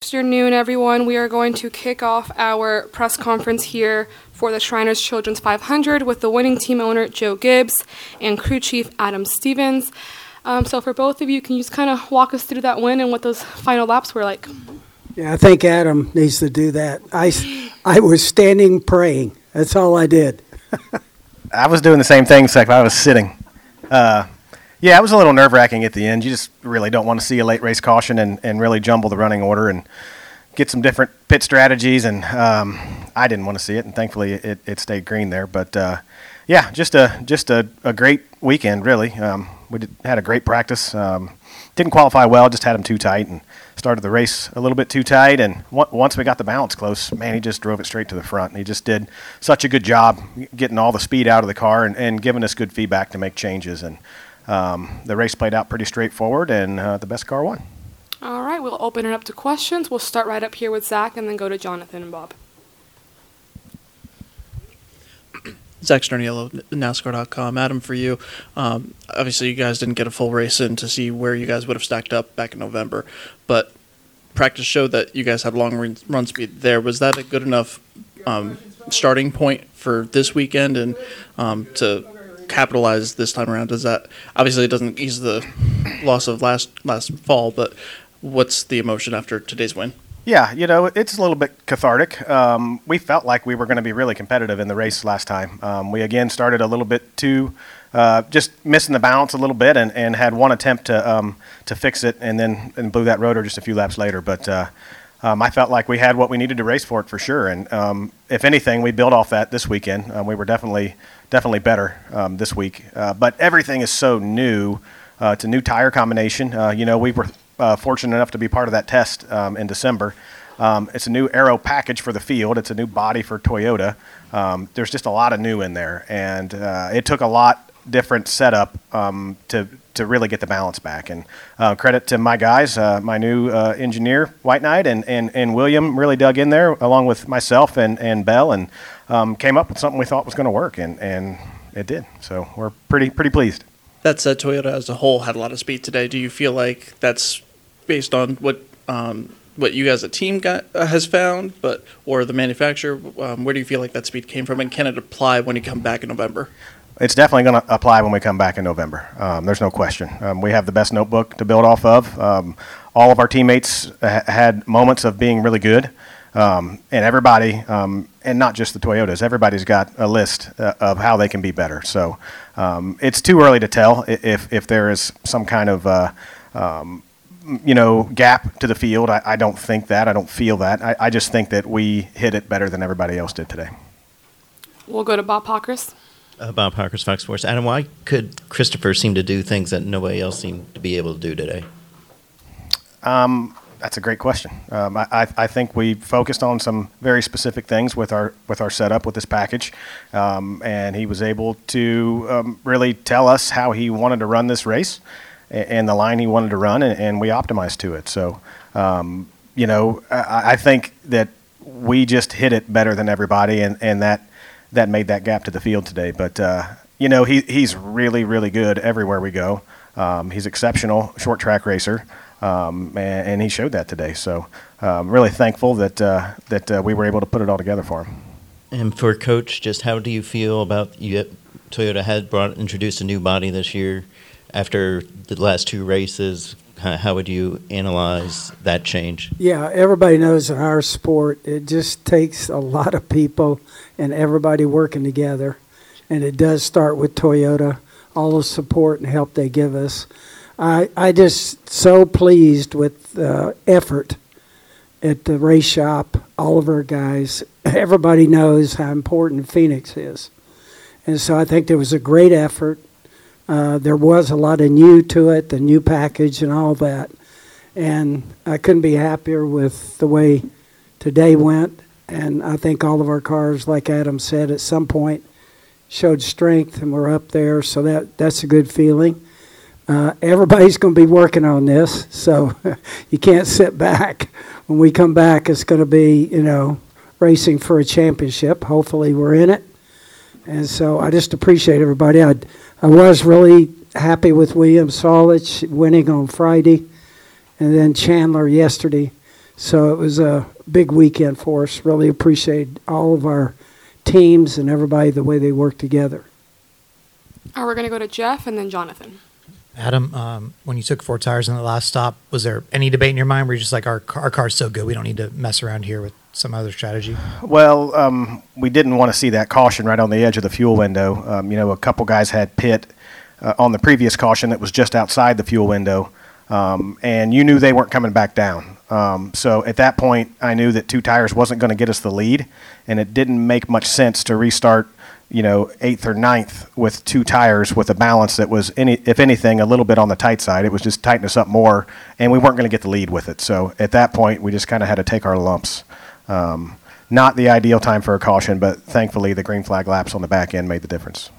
afternoon, everyone. We are going to kick off our press conference here for the Shriners Children's 500 with the winning team owner, Joe Gibbs, and crew chief, Adam Stevens. So for both of you, can you just kind of walk us through that win and what those final laps were like? Yeah, I think Adam needs to do that. I was standing praying. That's all I did. I was doing the same thing, except I was sitting. Yeah, it was a little nerve-wracking at the end. You just really don't want to see a late race caution and really jumble the running order and get some different pit strategies. And I didn't want to see it, and thankfully it stayed green there. But yeah, just a great weekend, really. We had a great practice. Didn't qualify well, just had him too tight, and started the race a little bit too tight. And once we got the balance close, man, he just drove it straight to the front. And he just did such a good job getting all the speed out of the car and giving us good feedback to make changes. And the race played out pretty straightforward, and the best car won. All right, we'll open it up to questions. We'll start right up here with Zach and then go to Jonathan and Bob. Zach Sterniello, NASCAR.com. Adam, for you, obviously you guys didn't get a full race in to see where you guys would have stacked up back in November, but practice showed that you guys had long run speed there. Was that a good enough starting point for this weekend and to capitalize this time around? Does that, obviously it doesn't ease the loss of last fall, but what's the emotion after today's win? Yeah, it's a little bit cathartic. We felt like we were going to be really competitive in the race last time. We again started a little bit too, just missing the balance a little bit, and had one attempt to fix it, and blew that rotor just a few laps later. But I felt like we had what we needed to race for it for sure. And if anything, we built off that this weekend. We were definitely better this week. But everything is so new. It's a new tire combination. We were fortunate enough to be part of that test in December. It's a new aero package for the field. It's a new body for Toyota. There's just a lot of new in there, and it took a lot different setup to really get the balance back. And credit to my guys, my new engineer, White Knight, and William really dug in there along with myself and Bell, and came up with something we thought was going to work, and it did. So we're pretty pleased. That said, Toyota as a whole had a lot of speed today. Do you feel like that's based on what you guys, a team, has found, or the manufacturer? Where do you feel like that speed came from, and can it apply when you come back in November? It's definitely going to apply when we come back in November. There's no question. We have the best notebook to build off of. All of our teammates had moments of being really good, and everybody, and not just the Toyotas, everybody's got a list of how they can be better. So it's too early to tell if there is some kind of gap to the field. I don't think that. I don't feel that. I just think that we hit it better than everybody else did today. We'll go to Bob Pockris. Bob Pockris, Fox Sports. Adam, why could Christopher seem to do things that nobody else seemed to be able to do today? That's a great question. I think we focused on some very specific things with our setup with this package, and he was able to really tell us how he wanted to run this race and the line he wanted to run, and we optimized to it. So, I think that we just hit it better than everybody, and that made that gap to the field today. But, he's really, really good everywhere we go. He's exceptional short track racer, and he showed that today. So really thankful that we were able to put it all together for him. And for Coach, just how do you feel about Toyota had introduced a new body this year after the last two races? How would you analyze that change? Yeah, everybody knows in our sport, it just takes a lot of people and everybody working together. And it does start with Toyota, all the support and help they give us. I just so pleased with the effort at the race shop, all of our guys. Everybody knows how important Phoenix is. And so I think there was a great effort. There was a lot of new to it, the new package and all that. And I couldn't be happier with the way today went. And I think all of our cars, like Adam said, at some point showed strength and we're up there. So that's a good feeling. Everybody's going to be working on this, so you can't sit back. When we come back, it's going to be, racing for a championship. Hopefully we're in it. And so I just appreciate everybody. I was really happy with William Solich winning on Friday and then Chandler yesterday. So it was a big weekend for us. Really appreciate all of our teams and everybody, the way they work together. All right, we're going to go to Jeff and then Jonathan. Adam, when you took 4 tires in the last stop, was there any debate in your mind where you're just like, our car's so good, we don't need to mess around here with some other strategy? Well, we didn't want to see that caution right on the edge of the fuel window. A couple guys had pit on the previous caution that was just outside the fuel window, and you knew they weren't coming back down. So at that point, I knew that 2 tires wasn't going to get us the lead, and it didn't make much sense to restart 8th or 9th with 2 tires with a balance that was, if anything, a little bit on the tight side. It was just tighten us up more, and we weren't going to get the lead with it. So at that point, we just kind of had to take our lumps. Not the ideal time for a caution, but thankfully the green flag laps on the back end made the difference.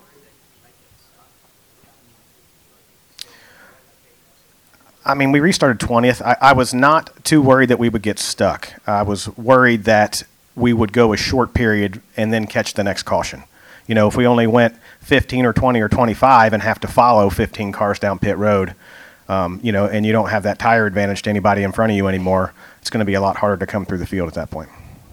I mean, we restarted 20th. I was not too worried that we would get stuck. I was worried that we would go a short period and then catch the next caution. If we only went 15 or 20 or 25 and have to follow 15 cars down pit road, and you don't have that tire advantage to anybody in front of you anymore, it's going to be a lot harder to come through the field at that point.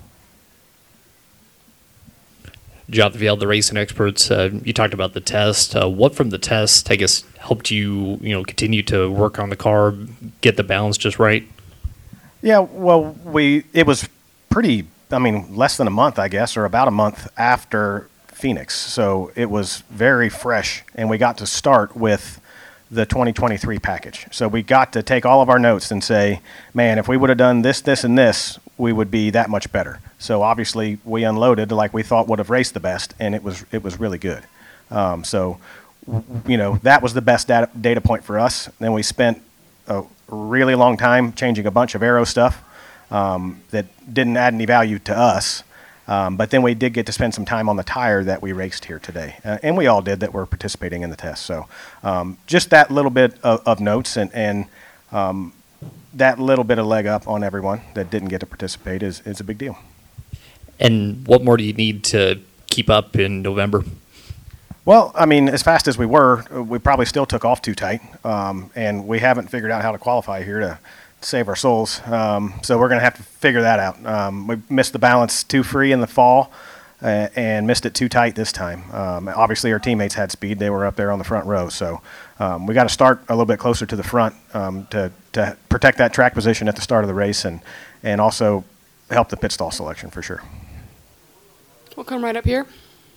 Jonathan Field, the racing experts, you talked about the test. What from the test, I guess, helped you, continue to work on the car, get the balance just right? Yeah, well, it was pretty, less than a month, I guess, or about a month after Phoenix. So it was very fresh, and we got to start with the 2023 package. So we got to take all of our notes and say, man, if we would have done this, this, and this, we would be that much better. So obviously we unloaded like we thought would have raced the best, and it was really good. That was the best data point for us. Then we spent a really long time changing a bunch of aero stuff that didn't add any value to us. But then we did get to spend some time on the tire that we raced here today. And we all did that were participating in the test. So just that little bit of notes and that little bit of leg up on everyone that didn't get to participate is a big deal. And what more do you need to keep up in November? Well, as fast as we were, we probably still took off too tight. And we haven't figured out how to qualify here to save our souls. So we're going to have to figure that out. We missed the balance too free in the fall and missed it too tight this time. Obviously, our teammates had speed. They were up there on the front row. So we got to start a little bit closer to the front to protect that track position at the start of the race and also help the pit stall selection for sure. We'll come right up here.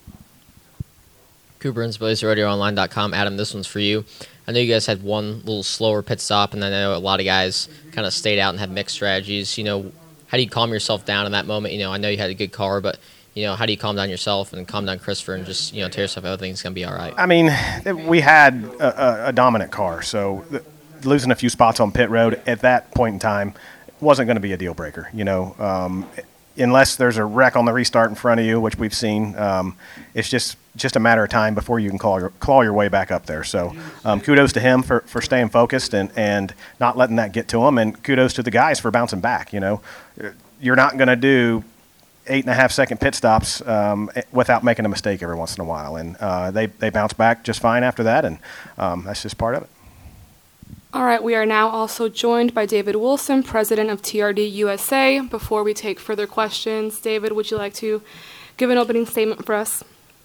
Cooper and RacerRadioOnline.com. Adam, this one's for you. I know you guys had one little slower pit stop, and I know a lot of guys kind of stayed out and had mixed strategies. How do you calm yourself down in that moment? I know you had a good car, but, how do you calm down yourself and calm down Christopher and just, tell yourself everything's going to be all right? We had a dominant car, so losing a few spots on pit road at that point in time wasn't going to be a deal breaker, unless there's a wreck on the restart in front of you, which we've seen. It's just a matter of time before you can claw your way back up there. So kudos to him for staying focused and not letting that get to him, and kudos to the guys for bouncing back. You're not going to do 8.5-second pit stops without making a mistake every once in a while, and they bounce back just fine after that, and that's just part of it. All right, we are now also joined by David Wilson, president of TRD USA. Before we take further questions, David, would you like to give an opening statement for us?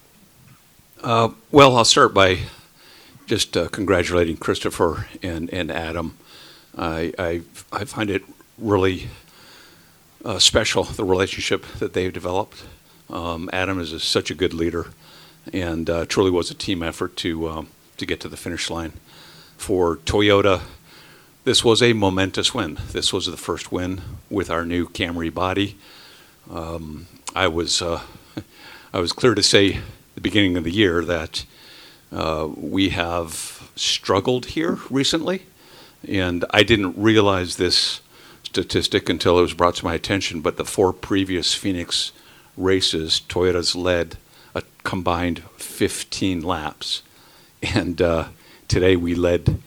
Well, I'll start by just congratulating Christopher and Adam. I find it really special, the relationship that they've developed. Adam is such a good leader, and truly was a team effort to get to the finish line. For Toyota, this was a momentous win. This was the first win with our new Camry body. I was clear to say at the beginning of the year that we have struggled here recently, and I didn't realize this statistic until it was brought to my attention, but the 4 previous Phoenix races, Toyota's led a combined 15 laps, and today we led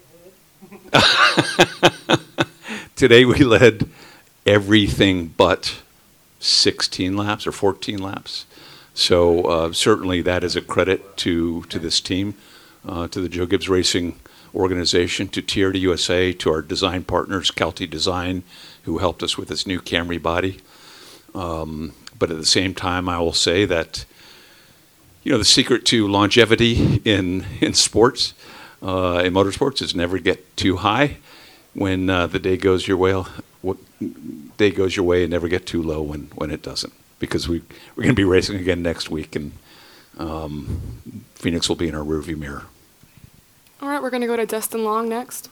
everything but 16 laps or 14 laps. So certainly that is a credit to this team, to the Joe Gibbs Racing organization, to TRD USA, to our design partners, Kelty Design, who helped us with this new Camry body. But at the same time, I will say that, the secret to longevity in sports, in motorsports, is never get too high when the day goes your way. Day goes your way, and never get too low when it doesn't. Because we're going to be racing again next week, and Phoenix will be in our rearview mirror. All right, we're going to go to Dustin Long next.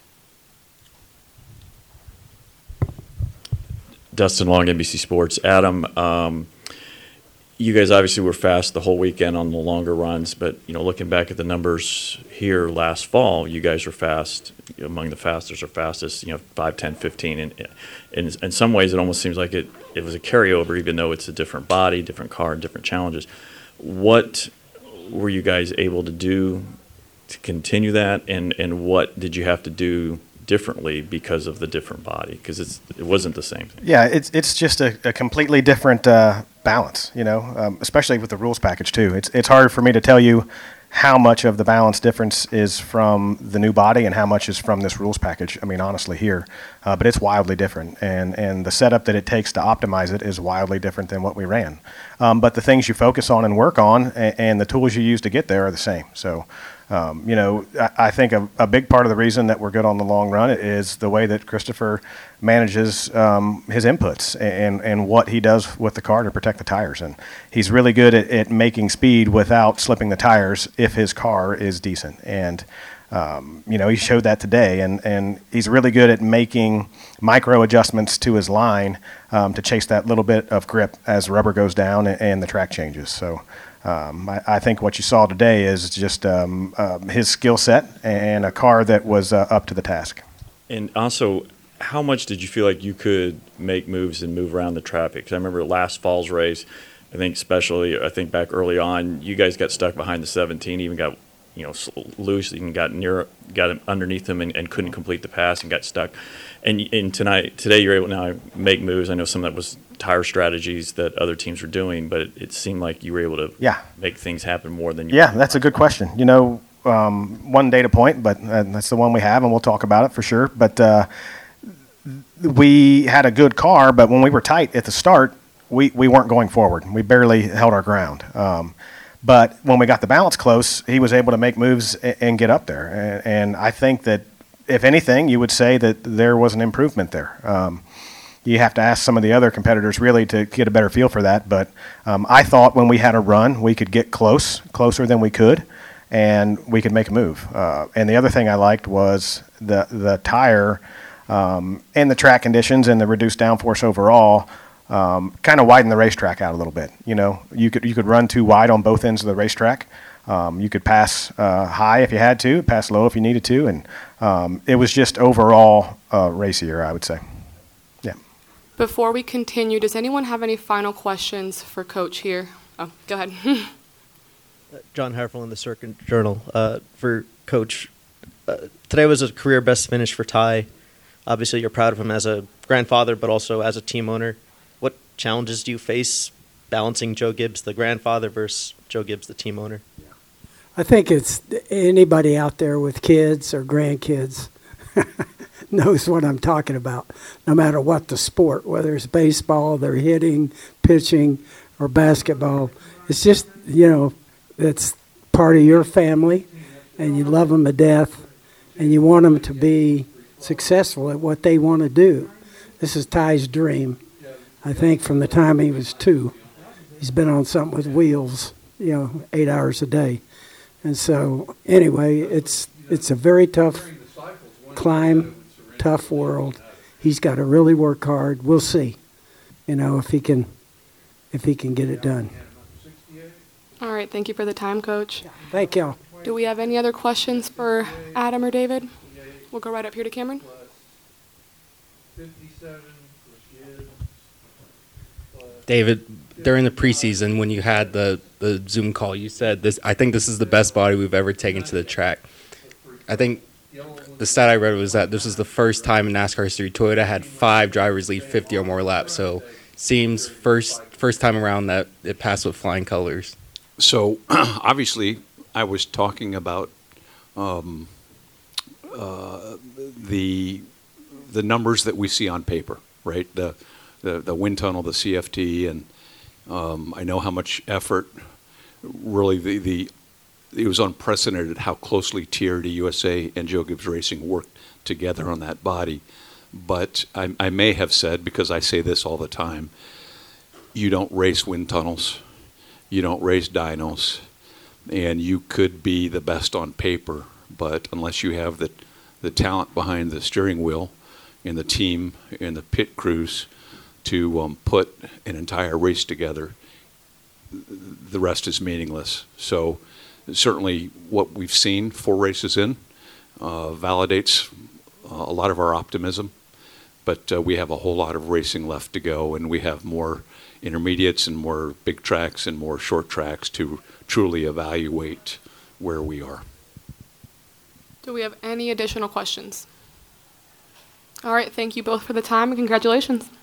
Dustin Long, NBC Sports. Adam, you guys obviously were fast the whole weekend on the longer runs, but looking back at the numbers here last fall, you guys were fast, among the fastest or fastest, 5, 10, 15, and in some ways it almost seems like it was a carryover, even though it's a different body, different car, and different challenges. What were you guys able to do to continue that, and what did you have to do differently because of the different body? Because it wasn't the same thing. Yeah, it's just a completely different balance, especially with the rules package too. It's hard for me to tell you how much of the balance difference is from the new body and how much is from this rules package. I mean, honestly here, but it's wildly different, and the setup that it takes to optimize it is wildly different than what we ran. But the things you focus on and work on, and the tools you use to get there are the same. So. I think a big part of the reason that we're good on the long run is the way that Christopher manages his inputs and what he does with the car to protect the tires. And he's really good at making speed without slipping the tires if his car is decent. And, he showed that today. And he's really good at making micro adjustments to his line to chase that little bit of grip as rubber goes down and the track changes. So. I think what you saw today is just his skill set and a car that was up to the task. And also, how much did you feel like you could make moves and move around the traffic? Because I remember last fall's race, I think back early on, you guys got stuck behind the 17, even got loose, and got underneath them and couldn't complete the pass and got stuck. And today you're able to now make moves. I know some of that was tire strategies that other teams were doing, but it seemed like you were able to make things happen more than you. Yeah, that's a good question. One data point, but that's the one we have, and we'll talk about it for sure. But we had a good car, but when we were tight at the start, we weren't going forward. We barely held our ground. But when we got the balance close, he was able to make moves and get up there. And I think that, if anything, you would say that there was an improvement there. You have to ask some of the other competitors really to get a better feel for that. But I thought when we had a run, we could get closer than we could, and we could make a move. And the other thing I liked was the tire and the track conditions and the reduced downforce overall kind of widened the racetrack out a little bit. You could run too wide on both ends of the racetrack. You could pass high if you had to, pass low if you needed to, and it was just overall racier, I would say. Yeah. Before we continue, does anyone have any final questions for Coach here? Oh, go ahead. John Herfel, the Circuit Journal. For Coach, today was a career best finish for Ty. Obviously, you're proud of him as a grandfather, but also as a team owner. What challenges do you face balancing Joe Gibbs, the grandfather, versus Joe Gibbs, the team owner? I think it's anybody out there with kids or grandkids knows what I'm talking about, no matter what the sport, whether it's baseball, they're hitting, pitching, or basketball. It's just, it's part of your family, and you love them to death, and you want them to be successful at what they want to do. This is Ty's dream. I think from the time he was 2, he's been on something with wheels, 8 hours a day. And so, anyway, it's a very tough climb, tough world. He's got to really work hard. We'll see, if he can get it done. All right, thank you for the time, Coach. Thank y'all. Do we have any other questions for Adam or David? We'll go right up here to Cameron. David, during the preseason, when you had the Zoom call, you said this. I think this is the best body we've ever taken to the track. I think the stat I read was that this was the first time in NASCAR history Toyota had 5 drivers lead 50 or more laps. So seems first time around that it passed with flying colors. So obviously, I was talking about the the numbers that we see on paper, right? The wind tunnel, the CFT, and I know how much effort. Really, it was unprecedented how closely TRD USA and Joe Gibbs Racing worked together on that body. But I may have said, because I say this all the time, you don't race wind tunnels, you don't race dynos, and you could be the best on paper, but unless you have the talent behind the steering wheel and the team and the pit crews to put an entire race together, the rest is meaningless. So certainly what we've seen 4 races in validates a lot of our optimism, but we have a whole lot of racing left to go, and we have more intermediates and more big tracks and more short tracks to truly evaluate where we are. Do we have any additional questions? All right, thank you both for the time and congratulations.